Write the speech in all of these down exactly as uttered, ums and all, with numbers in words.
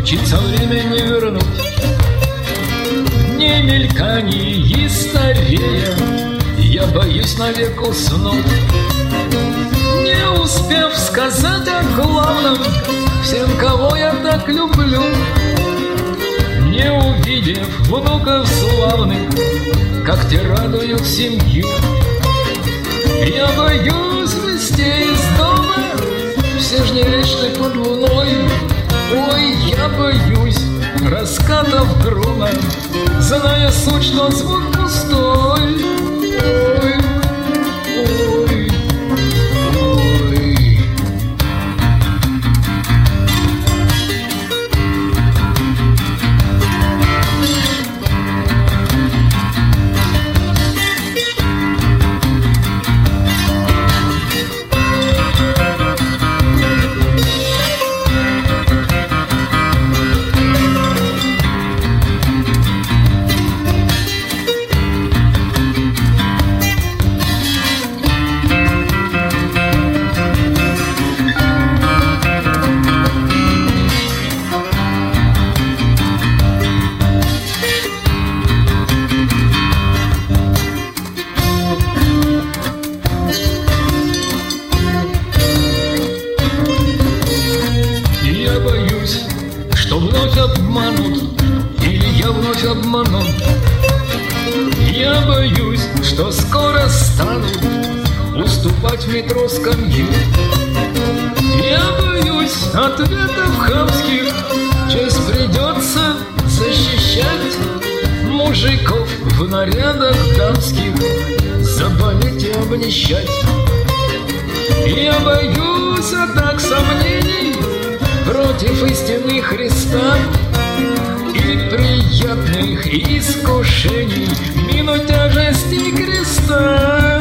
Случится время не вернуть, не мельканий и старея, я боюсь навек уснуть, не успев сказать о главном всем, кого я так люблю, не увидев внуков славных, как те радуют семью. Я боюсь вести из дома все ж неречны под луной. Ой, я боюсь раскатов грома, зная суть, что звук пустой. Ой, ой, ой. Что вновь обманут, или я вновь обману. Я боюсь, что скоро стану уступать в метро скамью. Я боюсь ответов хамских, честь придется защищать. Мужиков в нарядах дамских заболеть и обнищать. Я боюсь атак сомнений против истины Христа и приятных искушений минут тяжести креста.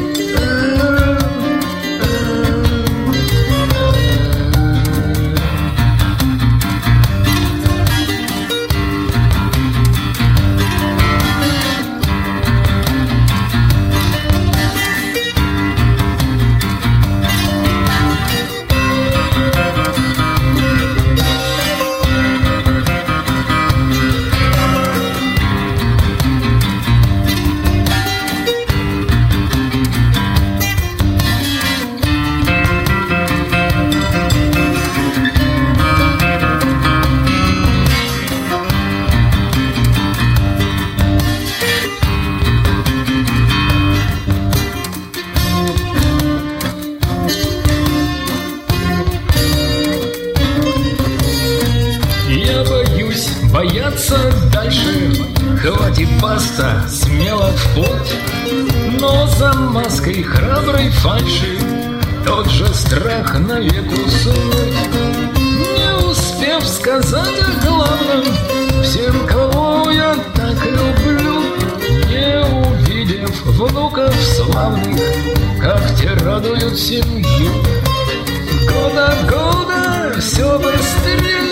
Бояться дальше, хватит баста, смело в путь. Но за маской храброй фальши тот же страх навек уснуть. Не успев сказать о главном всем, кого я так люблю, не увидев внуков славных, как те радуют семью. Года года все быстрее